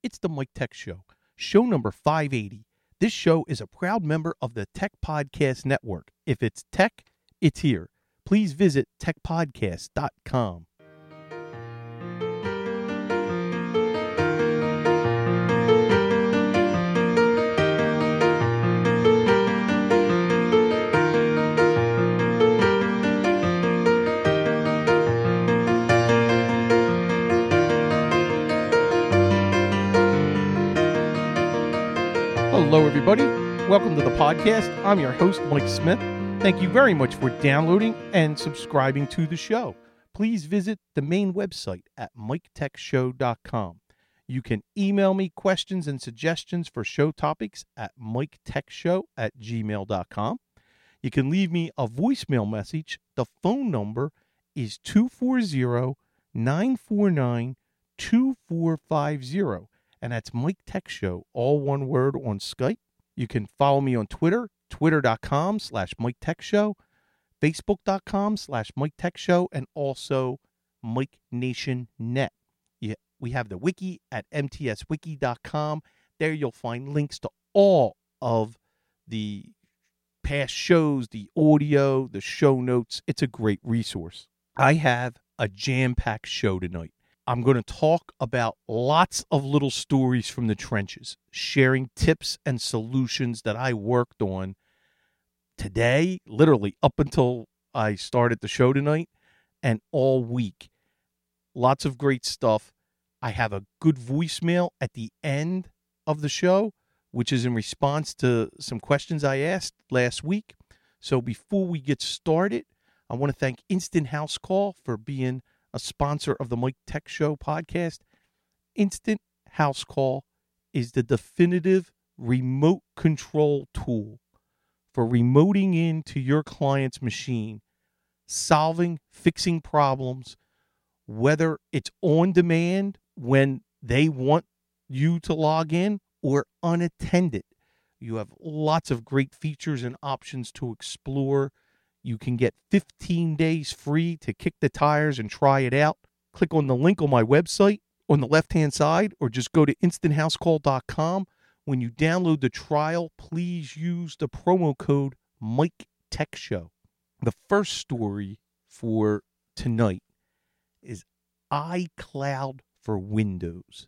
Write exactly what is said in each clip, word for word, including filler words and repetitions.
It's the Mike Tech Show, show number five eighty. This show is a proud member of the Tech Podcast Network. If it's tech, it's here. Please visit tech podcast dot com. Hello, everybody. Welcome to the podcast. I'm your host, Mike Smith. Thank you very much for downloading and subscribing to the show. Please visit the main website at mike tech show dot com. You can email me questions and suggestions for show topics at mike tech show at gmail dot com. You can leave me a voicemail message. The phone number is two four zero, nine four nine, two four five zero. And that's Mike Tech Show, all one word, on Skype. You can follow me on Twitter, twitter.com slash Mike Tech Show, facebook.com slash Mike Tech Show, and also Mike Nation Net. Yeah, we have the wiki at m t s wiki dot com. There you'll find links to all of the past shows, the audio, the show notes. It's a great resource. I have a jam-packed show tonight. I'm going to talk about lots of little stories from the trenches, sharing tips and solutions that I worked on today, literally up until I started the show tonight, and all week. Lots of great stuff. I have a good voicemail at the end of the show, which is in response to some questions I asked last week. So before we get started, I want to thank Instant House Call for being a sponsor of the Mike Tech Show podcast. Instant House Call is the definitive remote control tool for remoting into your client's machine, solving, fixing problems, whether it's on demand when they want you to log in or unattended. You have lots of great features and options to explore. You can get fifteen days free to kick the tires and try it out. Click on the link on my website on the left-hand side, or just go to instant house call dot com. When you download the trial, please use the promo code Mike Tech Show. The first story for tonight is iCloud for Windows.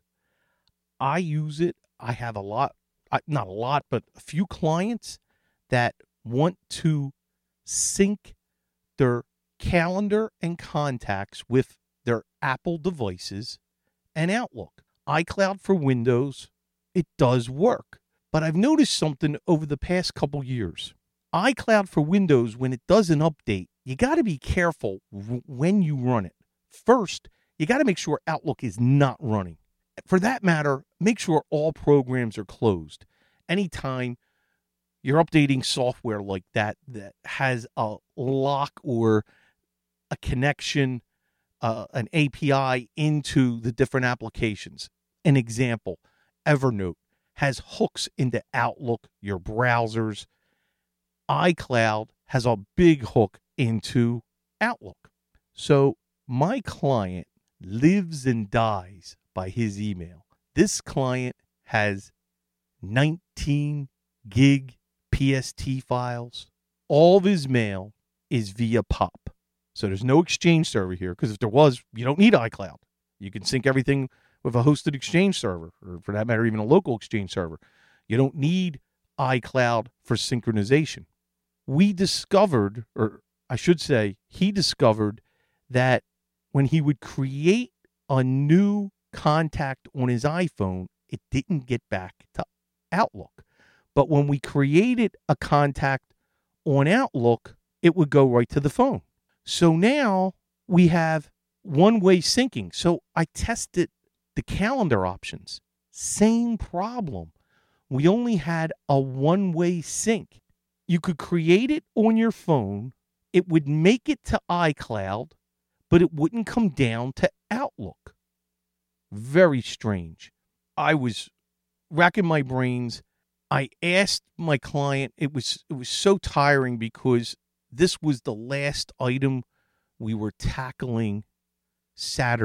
I use it. I have a lot, not a lot, but a few clients that want to sync their calendar and contacts with their Apple devices and Outlook. iCloud for Windows, it does work. But I've noticed something over the past couple years. iCloud for Windows, when it does an update, you got to be careful when you run it. First, you got to make sure Outlook is not running. For that matter, make sure all programs are closed. Anytime you're updating software like that that has a lock or a connection, uh, an A P I into the different applications. An example, Evernote has hooks into Outlook, your browsers. iCloud has a big hook into Outlook. So my client lives and dies by his email. This client has nineteen gig P S T files. All of his mail is via P O P. So there's no Exchange server here, because if there was, you don't need iCloud. You can sync everything with a hosted Exchange server, or for that matter, even a local Exchange server. You don't need iCloud for synchronization. We discovered, or I should say, he discovered that when he would create a new contact on his iPhone, it didn't get back to Outlook. But when we created a contact on Outlook, it would go right to the phone. So now we have one-way syncing. So I tested the calendar options. Same problem. We only had a one-way sync. You could create it on your phone. It would make it to iCloud, but it wouldn't come down to Outlook. Very strange. I was racking my brains. I asked my client, it was it was so tiring because this was the last item we were tackling Saturday.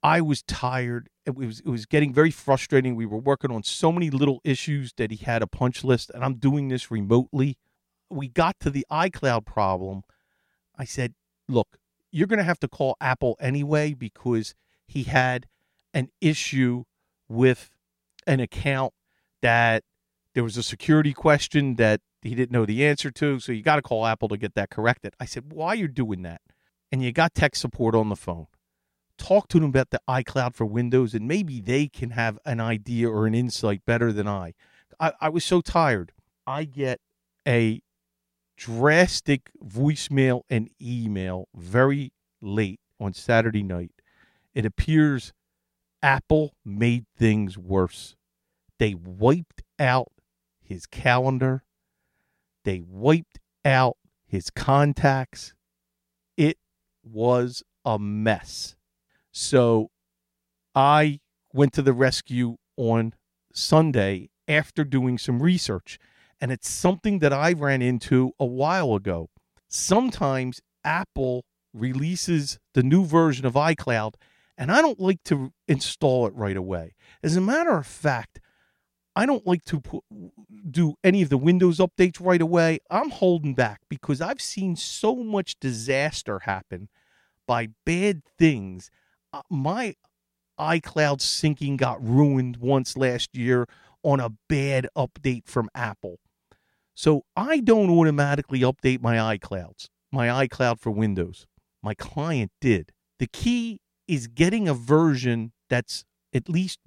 I was tired. It was it was getting very frustrating. We were working on so many little issues that he had a punch list, and I'm doing this remotely. We got to the iCloud problem. I said, look, you're going to have to call Apple anyway because he had an issue with an account that there was a security question that he didn't know the answer to, so you got to call Apple to get that corrected. I said, why are you doing that? And you got tech support on the phone. Talk to them about the iCloud for Windows, and maybe they can have an idea or an insight better than I. I, I was so tired. I get a drastic voicemail and email very late on Saturday night. It appears Apple made things worse. They wiped out his calendar. They wiped out his contacts. It was a mess. So I went to the rescue on Sunday after doing some research. And it's something that I ran into a while ago. Sometimes Apple releases the new version of iCloud, and I don't like to install it right away. As a matter of fact, I don't like to put, do any of the Windows updates right away. I'm holding back because I've seen so much disaster happen by bad things. Uh, my iCloud syncing got ruined once last year on a bad update from Apple. So I don't automatically update my iClouds, my iCloud for Windows. My client did. The key is getting a version that's at least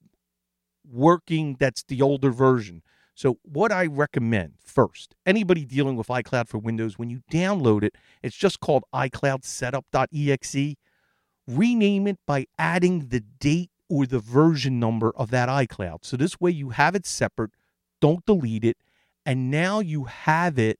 working, that's the older version. So what I recommend first, anybody dealing with iCloud for Windows, when you download it, it's just called iCloud setup dot E X E. Rename it by adding the date or the version number of that iCloud. So this way you have it separate, don't delete it, and now you have it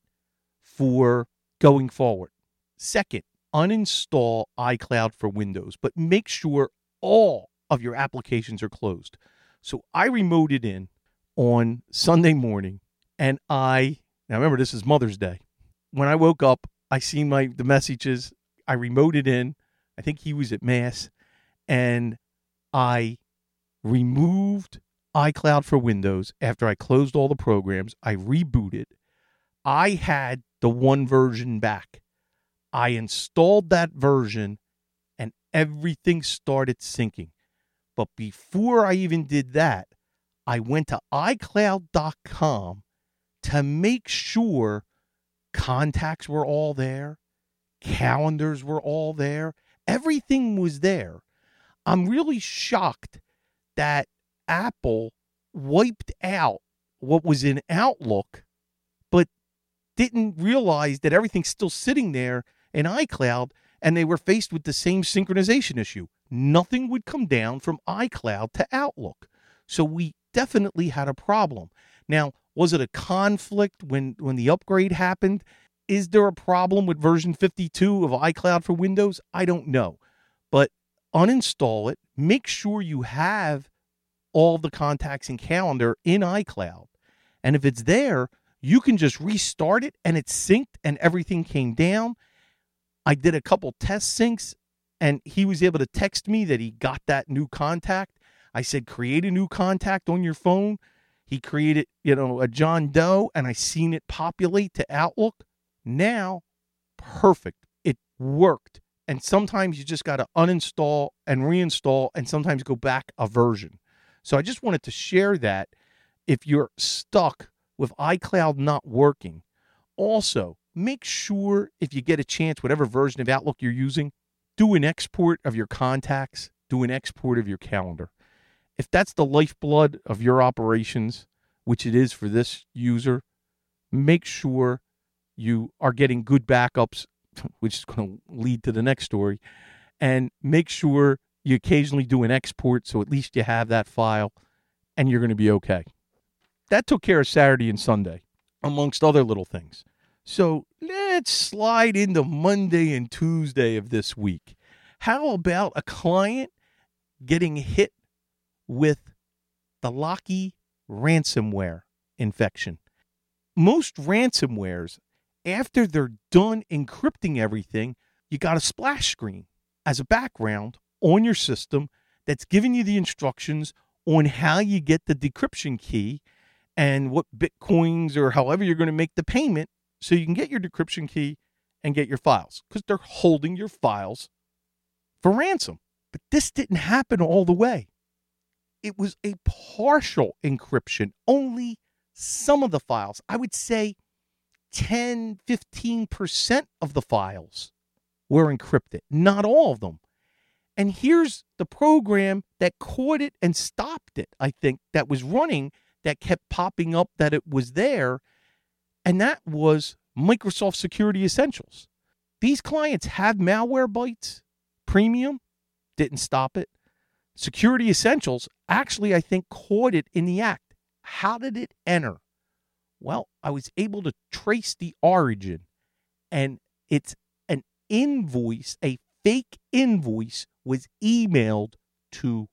for going forward. Second, uninstall iCloud for Windows, but make sure all of your applications are closed. So I remoted in on Sunday morning, and I, now remember this is Mother's Day. When I woke up, I seen my the messages. I remoted in. I think he was at Mass, and I removed iCloud for Windows. After I closed all the programs, I rebooted. I had the one version back. I installed that version, and everything started syncing. But before I even did that, I went to i cloud dot com to make sure contacts were all there, calendars were all there, everything was there. I'm really shocked that Apple wiped out what was in Outlook, but didn't realize that everything's still sitting there in iCloud, and they were faced with the same synchronization issue. Nothing would come down from iCloud to Outlook. So we definitely had a problem. Now, was it a conflict when, when the upgrade happened? Is there a problem with version fifty-two of iCloud for Windows? I don't know. But uninstall it. Make sure you have all the contacts and calendar in iCloud. And if it's there, you can just restart it and it's synced and everything came down. I did a couple test syncs and he was able to text me that he got that new contact. I said, create a new contact on your phone. He created, you know, a John Doe, and I seen it populate to Outlook. Now, perfect. It worked. And sometimes you just got to uninstall and reinstall and sometimes go back a version. So I just wanted to share that if you're stuck with iCloud not working. Also, make sure if you get a chance, whatever version of Outlook you're using, do an export of your contacts, do an export of your calendar. If that's the lifeblood of your operations, which it is for this user, make sure you are getting good backups, which is going to lead to the next story, and make sure you occasionally do an export so at least you have that file and you're going to be okay. That took care of Saturday and Sunday, amongst other little things. So let's slide into Monday and Tuesday of this week. How about a client getting hit with the Locky ransomware infection? Most ransomwares, after they're done encrypting everything, you got a splash screen as a background on your system that's giving you the instructions on how you get the decryption key and what Bitcoins or however you're going to make the payment so you can get your decryption key and get your files, because they're holding your files for ransom. But this didn't happen all the way. It was a partial encryption. Only some of the files, I would say ten, fifteen percent of the files were encrypted, not all of them. And here's the program that caught it and stopped it, I think, that was running, that kept popping up that it was there, and that was Microsoft Security Essentials. These clients have Malwarebytes Premium, didn't stop it. Security Essentials actually, I think, caught it in the act. How did it enter? Well, I was able to trace the origin, and it's an invoice, a fake invoice was emailed to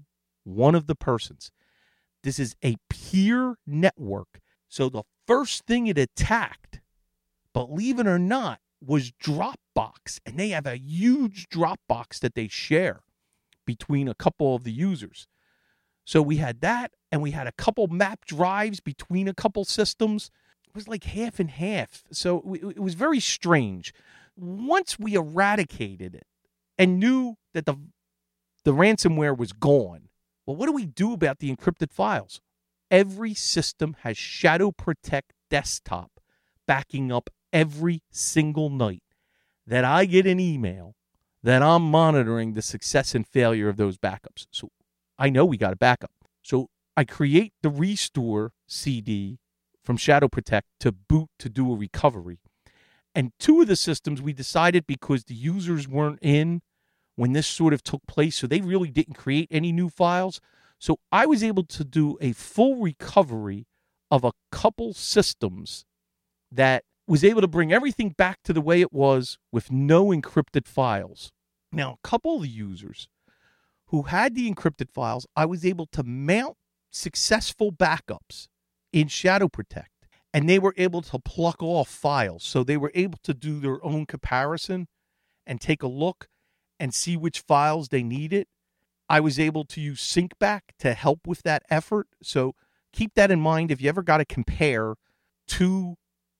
one of the persons. This is a peer network. So the first thing it attacked, believe it or not, was Dropbox. And they have a huge Dropbox that they share between a couple of the users. So we had that, and we had a couple map drives between a couple systems. It was like half and half. So it was very strange. Once we eradicated it and knew that the the ransomware was gone, well, what do we do about the encrypted files? Every system has Shadow Protect Desktop backing up every single night that I get an email that I'm monitoring the success and failure of those backups. So I know we got a backup. So I create the restore C D from Shadow Protect to boot to do a recovery. And two of the systems we decided, because the users weren't in when this sort of took place, so they really didn't create any new files. So I was able to do a full recovery of a couple systems that was able to bring everything back to the way it was with no encrypted files. Now, a couple of the users who had the encrypted files, I was able to mount successful backups in Shadow Protect, and they were able to pluck off files. So they were able to do their own comparison and take a look and see which files they needed. I was able to use SyncBack to help with that effort. So keep that in mind if you ever got to compare two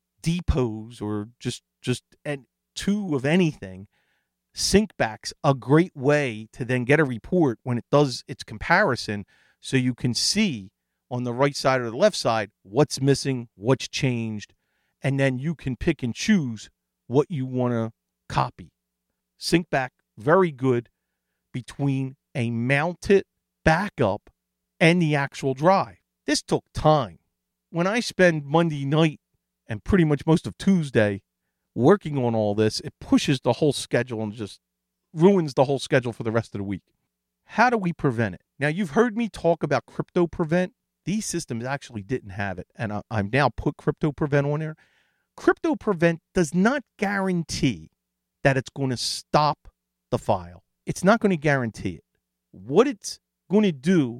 depots or just just and two of anything. SyncBack's a great way to then get a report when it does its comparison, so you can see on the right side or the left side what's missing, what's changed, and then you can pick and choose what you want to copy. SyncBack, very good between a mounted backup and the actual drive. This took time. When I spend Monday night and pretty much most of Tuesday working on all this, it pushes the whole schedule and just ruins the whole schedule for the rest of the week. How do we prevent it? Now, you've heard me talk about Crypto Prevent. These systems actually didn't have it, and I, I've now put Crypto Prevent on there. Crypto Prevent does not guarantee that it's going to stop the file. It's not going to guarantee it. What it's going to do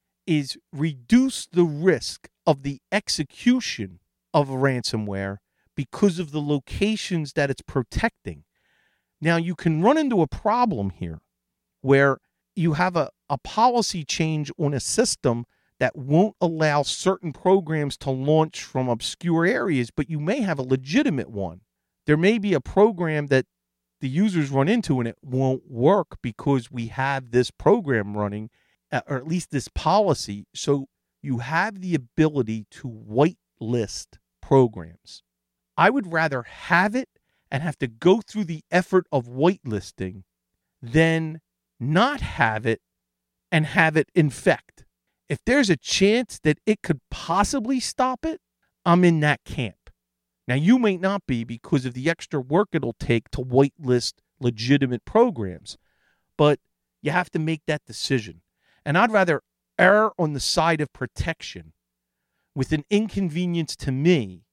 is reduce the risk of the execution of ransomware because of the locations that it's protecting. Now, you can run into a problem here where you have a, a policy change on a system that won't allow certain programs to launch from obscure areas, but you may have a legitimate one. There may be a program that the users run into and it won't work because we have this program running, or at least this policy. So you have the ability to whitelist programs. I would rather have it and have to go through the effort of whitelisting than not have it and have it infect. If there's a chance that it could possibly stop it, I'm in that camp. Now, you may not be because of the extra work it'll take to whitelist legitimate programs, but you have to make that decision. And I'd rather err on the side of protection with an inconvenience to me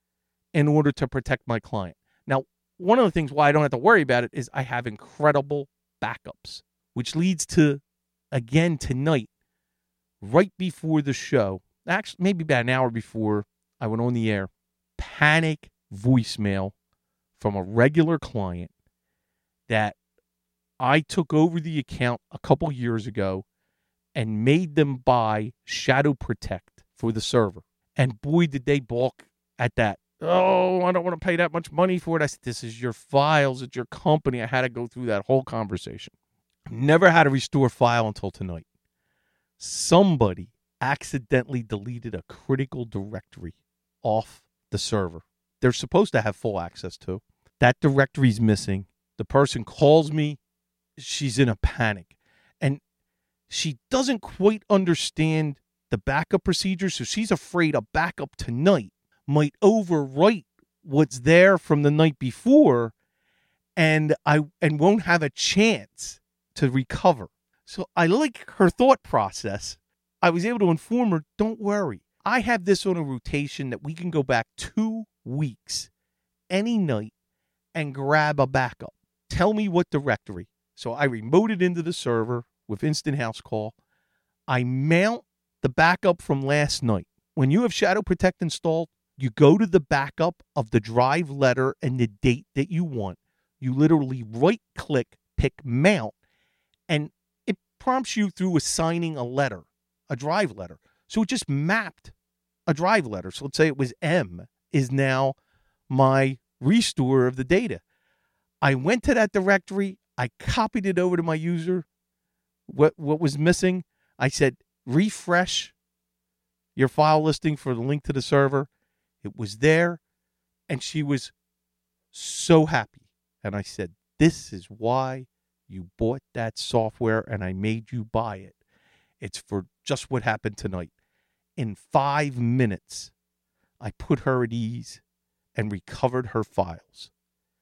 in order to protect my client. Now, one of the things why I don't have to worry about it is I have incredible backups, which leads to, again, tonight, right before the show, actually maybe about an hour before I went on the air, panic voicemail from a regular client that I took over the account a couple years ago and made them buy Shadow Protect for the server. And boy, did they balk at that. Oh, I don't want to pay that much money for it. I said, this is your files. It's your company. I had to go through that whole conversation. Never had to restore file until tonight. Somebody accidentally deleted a critical directory off the server. They're supposed to have full access to. That directory's missing. The person calls me. She's in a panic. And she doesn't quite understand the backup procedure, so she's afraid a backup tonight might overwrite what's there from the night before, and I and won't have a chance to recover. So I like her thought process. I was able to inform her, don't worry. I have this on a rotation that we can go back two weeks any night and grab a backup. Tell me what directory. So I remoted into the server with Instant House Call. I mount the backup from last night. When you have Shadow Protect installed, you go to the backup of the drive letter and the date that you want. You literally right-click, pick Mount, and it prompts you through assigning a letter, a drive letter. So it just mapped a drive letter. So let's say it was M is now my restore of the data. I went to that directory. I copied it over to my user. What what was missing? I said, refresh your file listing for the link to the server. It was there, and she was so happy. And I said, this is why you bought that software, and I made you buy it. It's for just what happened tonight. In five minutes, I put her at ease and recovered her files.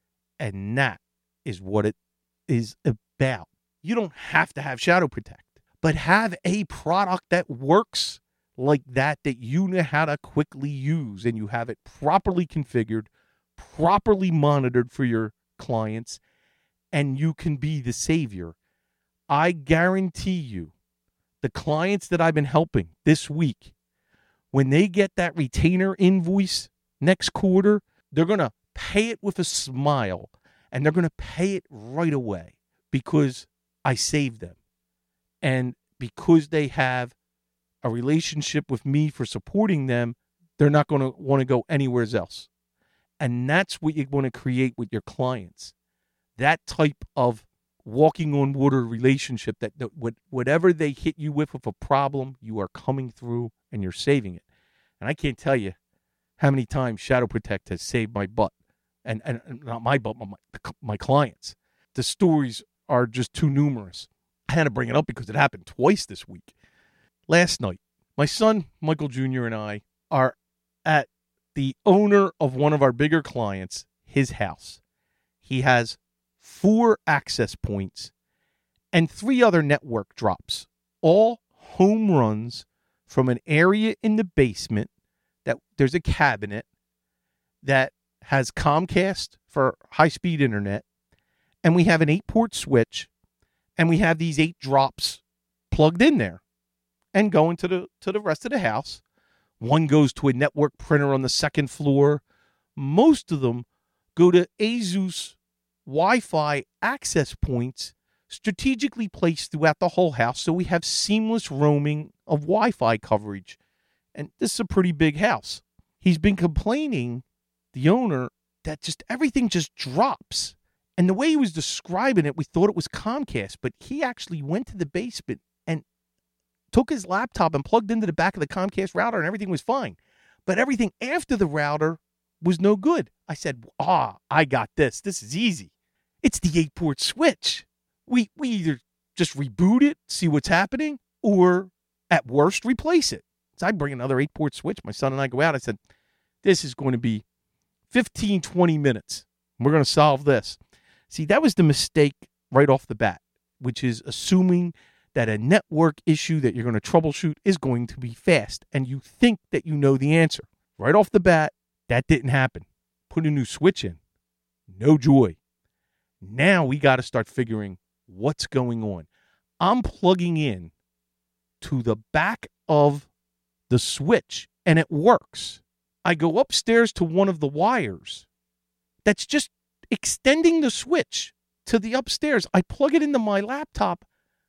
And that is what it is about. You don't have to have Shadow Protect, but have a product that works like that, that you know how to quickly use, and you have it properly configured, properly monitored for your clients, and you can be the savior. I guarantee you, the clients that I've been helping this week, when they get that retainer invoice next quarter, they're going to pay it with a smile, and they're going to pay it right away because I saved them. And because they have a relationship with me for supporting them, they're not going to want to go anywhere else. And that's what you want to create with your clients. That type of walking on water relationship, that, that whatever they hit you with with a problem, you are coming through and you're saving it. And I can't tell you how many times Shadow Protect has saved my butt. And, and, and not my butt, but my, my clients. The stories are just too numerous. I had to bring it up because it happened twice this week. Last night, my son, Michael Junior, and I are at the owner of one of our bigger clients, his house. He has four access points and three other network drops, all home runs from an area in the basement that there's a cabinet that has Comcast for high-speed internet, and we have an eight-port switch, and we have these eight drops plugged in there and going to the to the rest of the house. One goes to a network printer on the second floor. Most of them go to ASUS Wi-Fi access points strategically placed throughout the whole house, so we have seamless roaming of Wi-Fi coverage. And this is a pretty big house. He's been complaining, the owner, that just everything just drops. And the way he was describing it, we thought it was Comcast, but he actually went to the basement and took his laptop and plugged into the back of the Comcast router, and everything was fine. But everything after the router was no good. I said, ah, I got this. This is easy. It's the eight-port switch. We we either just reboot it, see what's happening, or at worst, replace it. So I bring another eight-port switch. My son and I go out. I said, this is going to be fifteen, twenty minutes. We're going to solve this. See, that was the mistake right off the bat, which is assuming that a network issue that you're going to troubleshoot is going to be fast, and you think that you know the answer. Right off the bat, that didn't happen. Put a new switch in. No joy. Now we got to start figuring what's going on. I'm plugging in to the back of the switch, and it works. I go upstairs to one of the wires that's just extending the switch to the upstairs. I plug it into my laptop.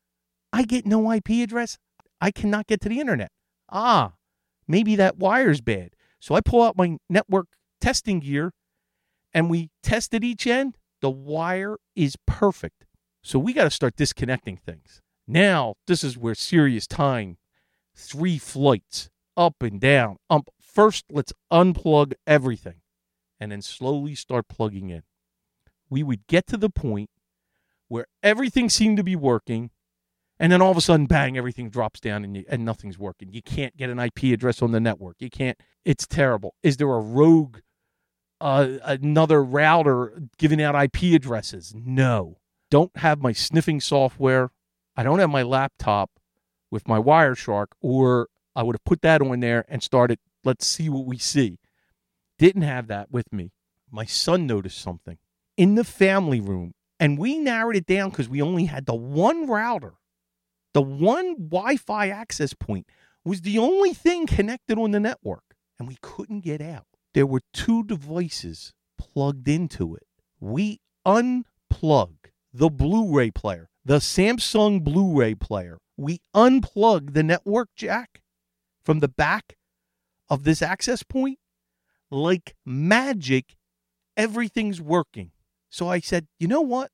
I get no I P address. I cannot get to the internet. Ah, maybe that wire's bad. So I pull out my network testing gear and we tested each end. The wire is perfect. So we got to start disconnecting things. Now, this is where serious time, three flights, up and down. Um, first, let's unplug everything and then slowly start plugging in. We would get to the point where everything seemed to be working, and then all of a sudden, bang, everything drops down and, you, and nothing's working. You can't get an I P address on the network. You can't. It's terrible. Is there a rogue, uh, another router giving out I P addresses? No. Don't have my sniffing software. I don't have my laptop with my Wireshark, or I would have put that on there and started, let's see what we see. Didn't have that with me. My son noticed something in the family room, and we narrowed it down because we only had the one router. The one Wi-Fi access point was the only thing connected on the network, and we couldn't get out. There were two devices plugged into it. We unplugged the Blu-ray player, the Samsung Blu-ray player. We unplugged the network jack from the back of this access point. Like magic, everything's working. So I said, you know what?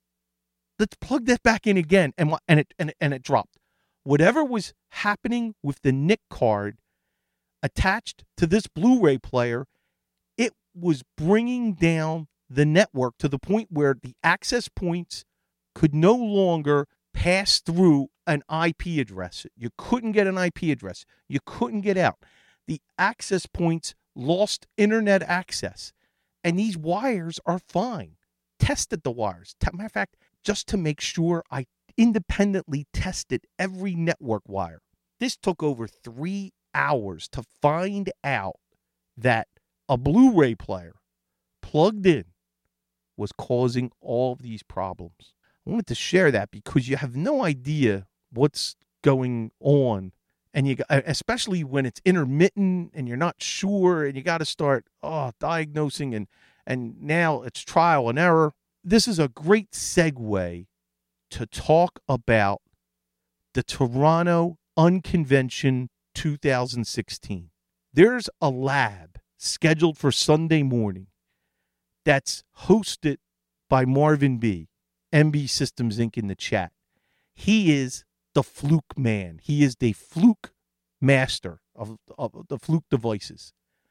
Let's plug that back in again. And, and, it, and, and it dropped. Whatever was happening with the N I C card attached to this Blu-ray player, it was bringing down the network to the point where the access points could no longer pass through an I P address. You couldn't get an I P address. You couldn't get out. The access points lost internet access. And these wires are fine. Tested the wires. Matter of fact, just to make sure, I independently tested every network wire. This took over three hours to find out that a Blu-ray player plugged in was causing all of these problems. I wanted to share that because you have no idea what's going on, and you, especially when it's intermittent and you're not sure, and you got to start oh diagnosing, and and now it's trial and error. This is a great segue to talk about the Toronto Unconvention two thousand sixteen. There's a lab scheduled for Sunday morning that's hosted by Marvin B., M B Systems Incorporated in the chat. He is the Fluke man. He is the Fluke master of, of the Fluke devices.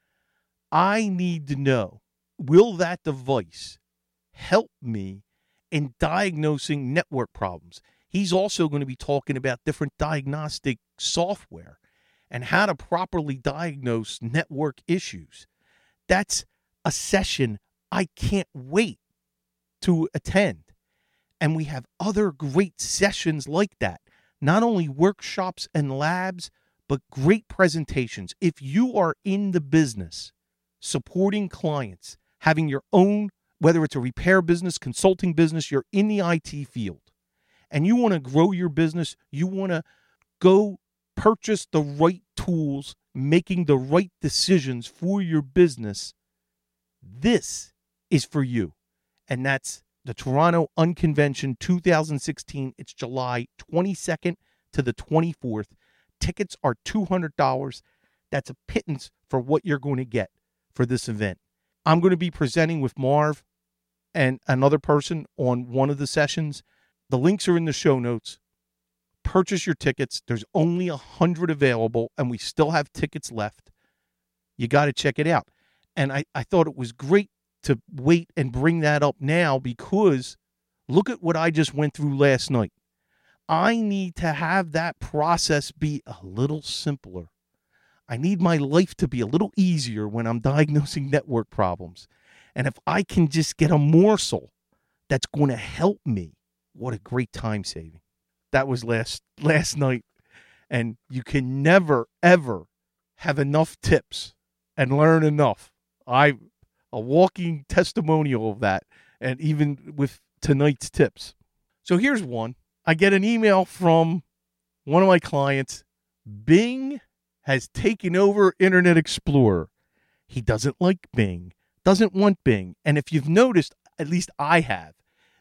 I need to know, will that device help me in diagnosing network problems? He's also going to be talking about different diagnostic software and how to properly diagnose network issues. That's a session I can't wait to attend. And we have other great sessions like that. Not only workshops and labs, but great presentations. If you are in the business, supporting clients, having your own, whether it's a repair business, consulting business, you're in the I T field, and you want to grow your business, you want to go purchase the right tools, making the right decisions for your business, this is for you. And that's the Toronto Unconvention two thousand sixteen. It's July twenty-second to the twenty-fourth. Tickets are two hundred dollars. That's a pittance for what you're going to get for this event. I'm going to be presenting with Marv and another person on one of the sessions. The links are in the show notes. Purchase your tickets. There's only one hundred available, and we still have tickets left. You got to check it out. And I, I thought it was great to wait and bring that up now, because look at what I just went through last night. I need to have that process be a little simpler. I need my life to be a little easier when I'm diagnosing network problems. And if I can just get a morsel that's going to help me, what a great time saving. That was last last night. And you can never, ever have enough tips and learn enough. I a walking testimonial of that, and even with tonight's tips. So here's one. I get an email from one of my clients. Bing has taken over Internet Explorer. He doesn't like Bing, doesn't want Bing. And if you've noticed, at least I have,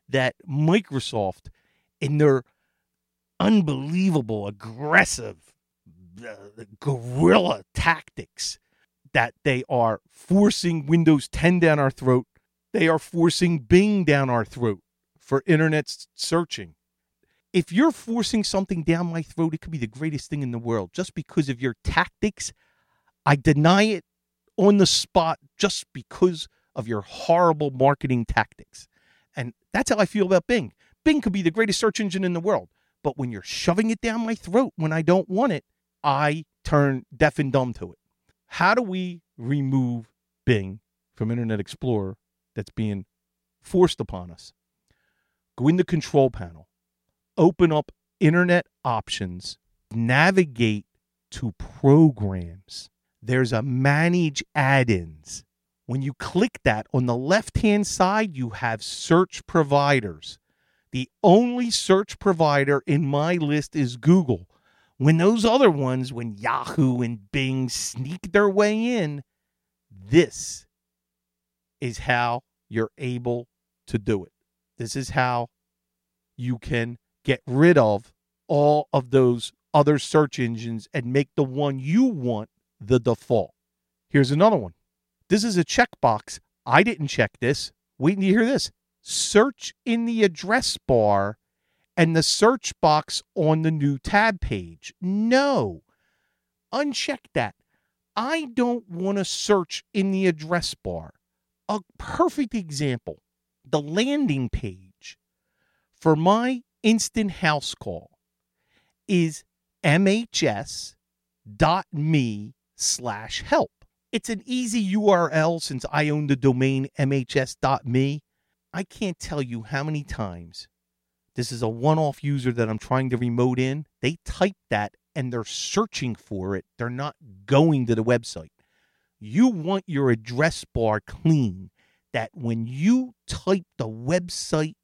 that Microsoft, in their unbelievable, aggressive, uh, guerrilla tactics, that they are forcing Windows ten down our throat. They are forcing Bing down our throat for internet searching. If you're forcing something down my throat, it could be the greatest thing in the world. Just because of your tactics, I deny it on the spot just because of your horrible marketing tactics. And that's how I feel about Bing. Bing could be the greatest search engine in the world. But when you're shoving it down my throat when I don't want it, I turn deaf and dumb to it. How do we remove Bing from Internet Explorer that's being forced upon us? Go in the control panel, open up Internet Options, navigate to Programs. There's a Manage Add-ins. When you click that, on the left-hand side, you have Search Providers. The only search provider in my list is Google. When those other ones, when Yahoo and Bing sneak their way in, this is how you're able to do it. This is how you can get rid of all of those other search engines and make the one you want the default. Here's another one. This is a checkbox. I didn't check this. Wait until you hear this. Search in the address bar and the search box on the new tab page. No. Uncheck that. I don't want to search in the address bar. A perfect example. The landing page for my instant house call is mhs.me slash help. It's an easy U R L since I own the domain m h s dot m e. I can't tell you how many times this is a one-off user that I'm trying to remote in. They type that and they're searching for it. They're not going to the website. You want your address bar clean, that when you type the website,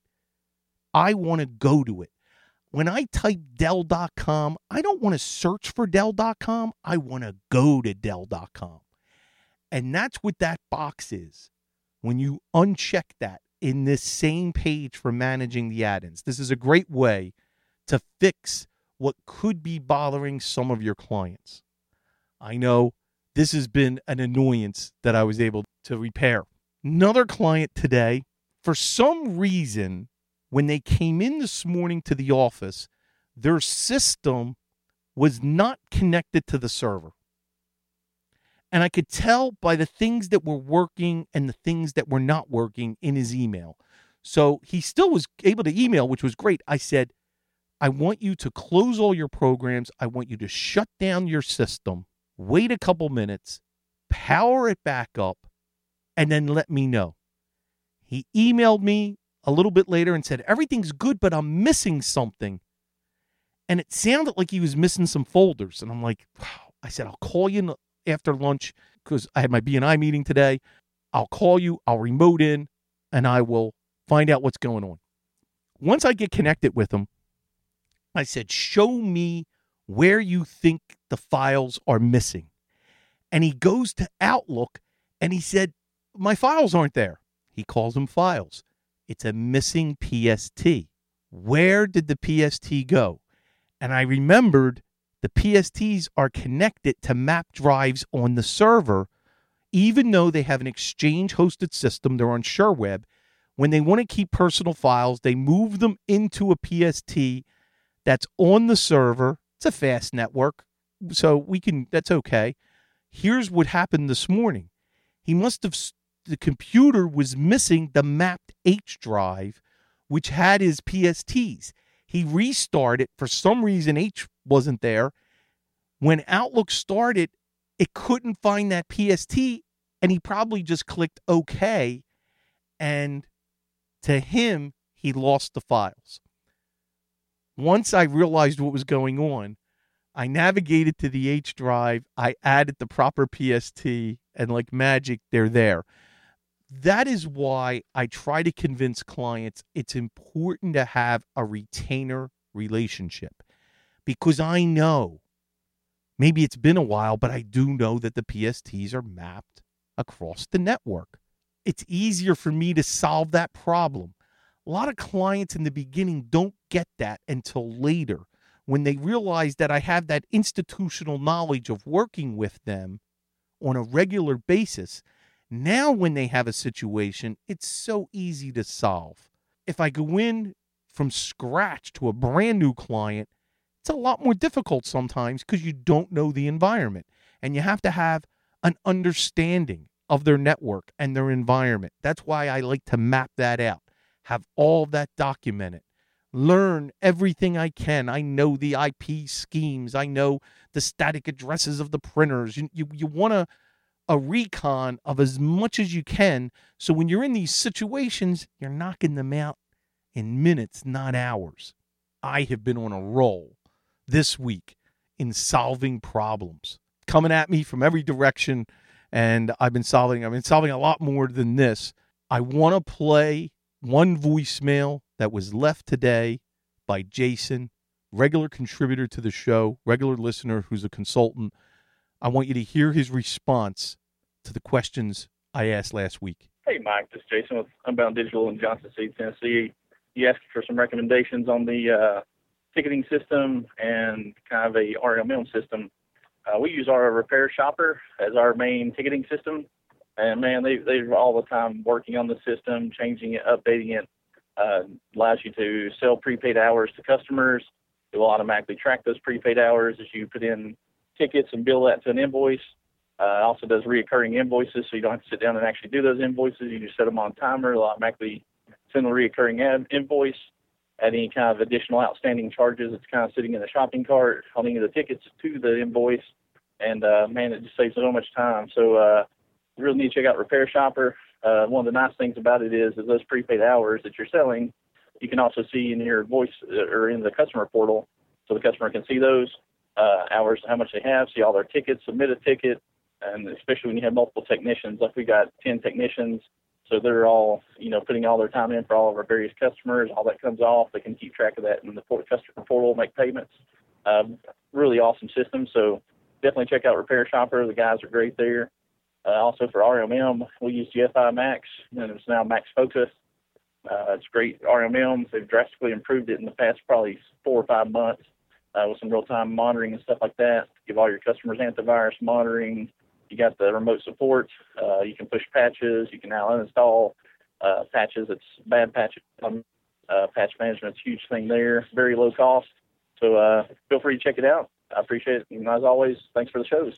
I want to go to it. When I type Dell dot com, I don't want to search for Dell dot com. I want to go to Dell dot com. And that's what that box is. When you uncheck that in this same page for managing the add-ins, this is a great way to fix what could be bothering some of your clients. I know this has been an annoyance that I was able to repair. Another client today, for some reason, when they came in this morning to the office, their system was not connected to the server. And I could tell by the things that were working and the things that were not working in his email. So he still was able to email, which was great. I said, I want you to close all your programs. I want you to shut down your system, wait a couple minutes, power it back up, and then let me know. He emailed me a little bit later and said, everything's good, but I'm missing something. And it sounded like he was missing some folders. And I'm like, wow. I said, I'll call you after lunch because I had my B and I meeting today. I'll call you, I'll remote in, and I will find out what's going on. Once I get connected with him, I said, show me where you think the files are missing. And he goes to Outlook and he said, my files aren't there. He calls them files. It's a missing P S T. Where did the P S T go? And I remembered the P S Ts are connected to map drives on the server, even though they have an Exchange-hosted system. They're on SureWeb. When they want to keep personal files, they move them into a P S T that's on the server. It's a fast network, so we can. That's okay. Here's what happened this morning. He must have, the computer was missing the mapped H drive, which had his P S Ts. He restarted. For some reason, H wasn't there. When Outlook started, it couldn't find that P S T, and he probably just clicked OK, and to him, he lost the files. Once I realized what was going on, I navigated to the H drive, I added the proper P S T, and like magic, they're there. That is why I try to convince clients it's important to have a retainer relationship. Because I know, maybe it's been a while, but I do know that the P S Ts are mapped across the network. It's easier for me to solve that problem. A lot of clients in the beginning don't get that until later when they realize that I have that institutional knowledge of working with them on a regular basis. Now when they have a situation, it's so easy to solve. If I go in from scratch to a brand new client, it's a lot more difficult sometimes because you don't know the environment, and you have to have an understanding of their network and their environment. That's why I like to map that out, have all of that documented, learn everything I can. I know the I P schemes. I know the static addresses of the printers. You, you, you want a, a recon of as much as you can, so when you're in these situations, you're knocking them out in minutes, not hours. I have been on a roll this week in solving problems coming at me from every direction, and I've been solving I've been solving a lot more than this. I want to play one voicemail that was left today by Jason, regular contributor to the show, regular listener who's a consultant. I want you to hear his response to the questions I asked last week. Hey, Mike, this is Jason with Unbound Digital in Johnson City, Tennessee. You asked for some recommendations on the uh, ticketing system and kind of a R M M system. Uh, we use our Repair Shopper as our main ticketing system. And, man, they, they're all the time working on the system, changing it, updating it. Uh, allows you to sell prepaid hours to customers. It will automatically track those prepaid hours as you put in tickets and bill that to an invoice. Uh, it also does reoccurring invoices, so you don't have to sit down and actually do those invoices. You just set them on a timer. It'll automatically send the reoccurring ad- invoice at any kind of additional outstanding charges. It's kind of sitting in the shopping cart, holding the tickets to the invoice. And, uh, man, it just saves so much time. So uh, you really need to check out Repair Shopper. Uh, one of the nice things about it is, is those prepaid hours that you're selling, you can also see in your voice or in the customer portal, so the customer can see those uh, hours, how much they have, see all their tickets, submit a ticket, and especially when you have multiple technicians, like we got ten technicians, so they're all, you know, putting all their time in for all of our various customers. All that comes off. They can keep track of that in the customer portal, make payments. Um, really awesome system. So definitely check out Repair Shopper. The guys are great there. Uh, also for R M M, we use G F I Max, and it's now Max Focus. Uh, it's great R M M. They've drastically improved it in the past probably four or five months uh, with some real-time monitoring and stuff like that. Give all your customers antivirus monitoring. You got the remote support. Uh, you can push patches. You can now uninstall uh, patches. It's bad patches. Um, uh, patch management's a huge thing there. Very low cost. So uh, feel free to check it out. I appreciate it. And as always, thanks for the shows.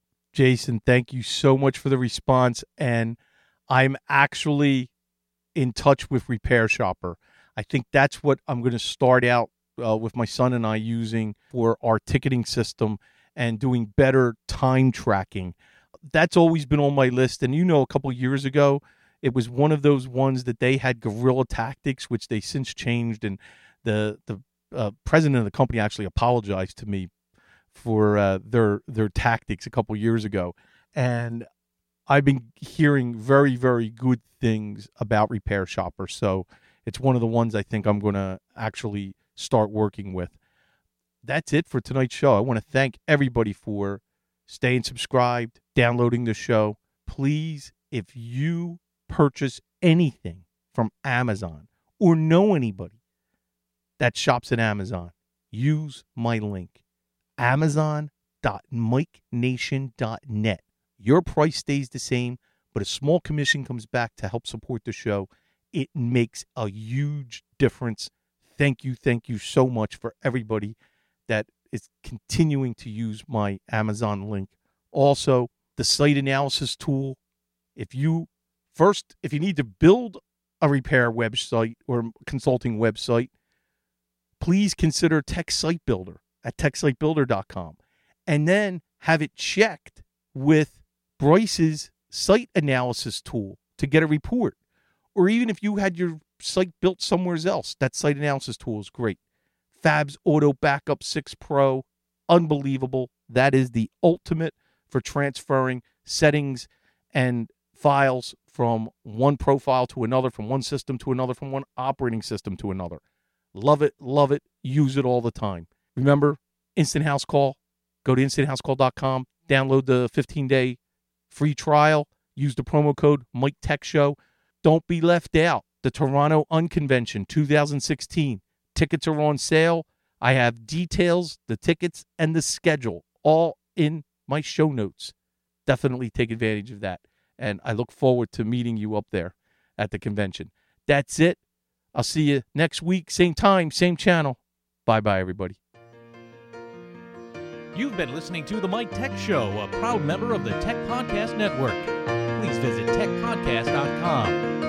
Jason, thank you so much for the response. And I'm actually in touch with Repair Shopper. I think that's what I'm going to start out uh, with my son and I using for our ticketing system and doing better time tracking. That's always been on my list. And, you know, a couple of years ago, it was one of those ones that they had guerrilla tactics, which they since changed. And the, the uh, president of the company actually apologized to me for uh, their their tactics a couple years ago. And I've been hearing very, very good things about Repair Shopper. So it's one of the ones I think I'm going to actually start working with. That's it for tonight's show. I want to thank everybody for staying subscribed, downloading the show. Please, if you purchase anything from Amazon or know anybody that shops at Amazon, use my link, amazon dot mike nation dot net. Your price stays the same, but a small commission comes back to help support the show. It makes a huge difference. Thank you, thank you so much for everybody that is continuing to use my Amazon link. Also, the site analysis tool. If you first, if you need to build a repair website or consulting website, please consider Tech Site Builder at tech site builder dot com, and then have it checked with Bryce's site analysis tool to get a report. Or even if you had your site built somewhere else, that site analysis tool is great. Fab's Auto Backup six Pro, unbelievable. That is the ultimate for transferring settings and files from one profile to another, from one system to another, from one operating system to another. Love it, love it, use it all the time. Remember, Instant House Call. Go to instant house call dot com, download the fifteen-day free trial, use the promo code Mike Tech Show. Don't be left out. the Toronto Unconvention twenty sixteen. Tickets are on sale. I have details, the tickets, and the schedule all in my show notes. Definitely take advantage of that. And I look forward to meeting you up there at the convention. That's it. I'll see you next week, same time, same channel. Bye-bye, everybody. You've been listening to The Mike Tech Show, a proud member of the Tech Podcast Network. Please visit tech podcast dot com.